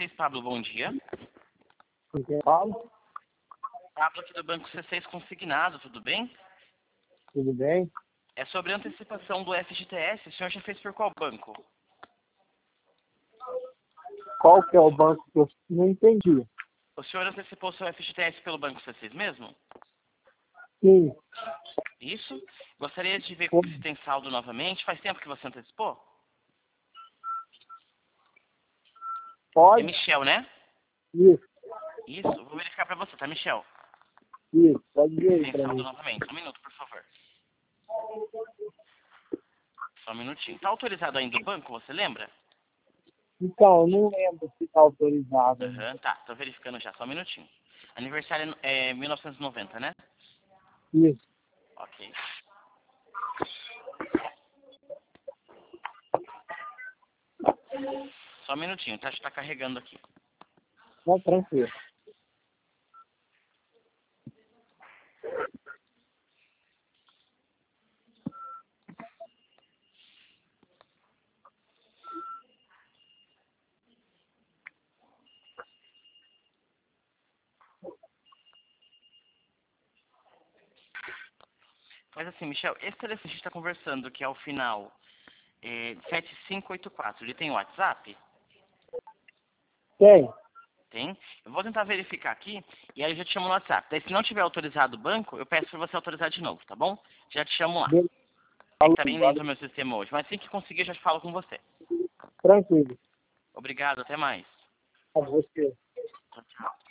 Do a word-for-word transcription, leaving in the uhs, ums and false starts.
seis, Pablo, bom dia. Com quem falo? Pablo aqui do Banco C seis Consignado, tudo bem? Tudo bem? É sobre a antecipação do F G T S, o senhor já fez por qual banco? Qual que é o banco que eu não entendi? O senhor antecipou seu F G T S pelo Banco C seis mesmo? Sim. Isso? Gostaria de ver Como? se tem saldo novamente. Faz tempo que você antecipou? É Pode? Michel, né? Isso, Isso, vou verificar pra você, tá, Michel? isso. Pode ver Se aí tem pra saldo mim. novamente. Um minuto, por favor. Só um minutinho. Tá autorizado ainda o banco, você lembra? Então, eu não lembro se está autorizado ainda. Aham, tá. Tô verificando já, só um minutinho. Aniversário é mil novecentos e noventa, né? Isso. Ok. Só um minutinho, tá? Tá carregando aqui. Não, tranquilo. Mas assim, Michel, esse telefone que a gente tá conversando, que é o final é, sete cinco oito quatro, ele tem WhatsApp? Tem? Tem. Eu vou tentar verificar aqui e aí eu já te chamo no WhatsApp. Daí se não tiver autorizado o banco, eu peço pra você autorizar de novo, tá bom? Já te chamo lá. Beleza. É que Falou, tá bem lento valeu. o meu sistema hoje, mas assim que conseguir eu já falo com você. Tranquilo. Obrigado, até mais. A você. Tchau, tchau.